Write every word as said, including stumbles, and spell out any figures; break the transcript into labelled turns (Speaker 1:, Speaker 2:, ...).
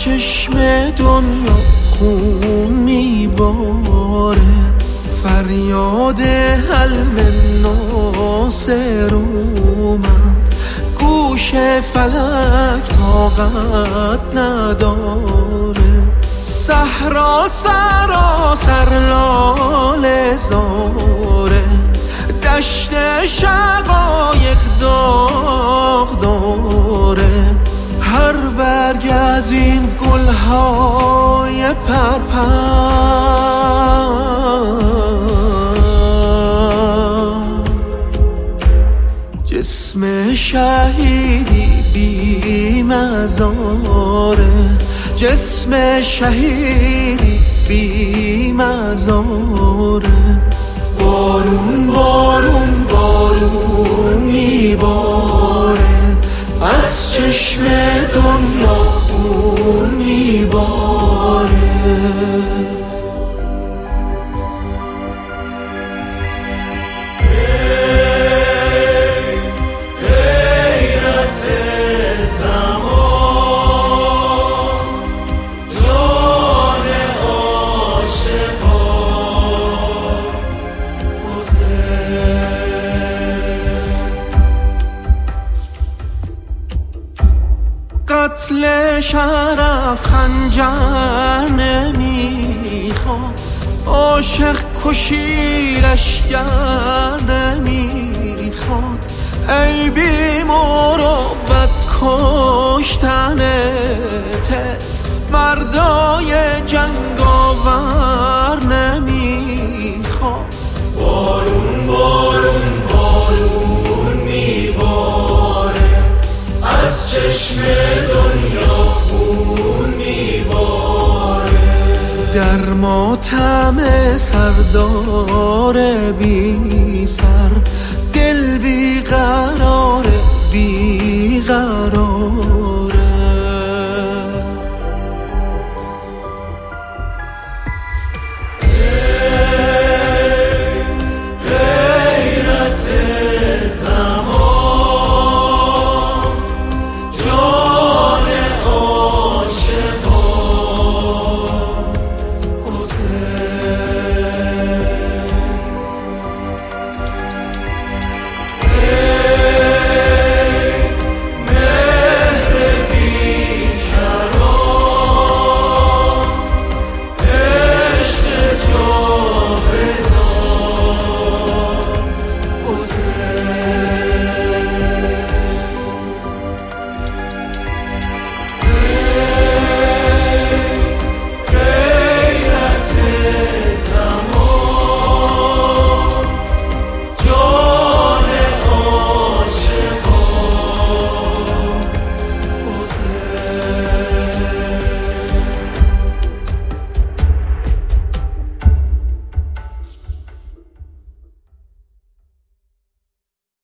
Speaker 1: چشم دنیا خون میباره، فریاد حلم ناصر اومد، گوش فلک طاقت نداره، صحرا سراسر لاله زاره، دشت شقایق داغ داره، هر برگ از این گلهای پرپر جسم شهیدی بی مزاره، جسم شهیدی بی مزاره. بارون بارون بارون میباره، از چشم دنیا خون میباره. قتل شرف خنجر نمیخواد، عاشق کشی لشگر نمیخواد، ای بی مروت کشتنته، مردای جنگاور نمیخواد.
Speaker 2: بارون بارون بارون میباره، از چشم دنیا خون میباره.
Speaker 1: در ماتم سردار بی سر، دل بی قرار بی قرار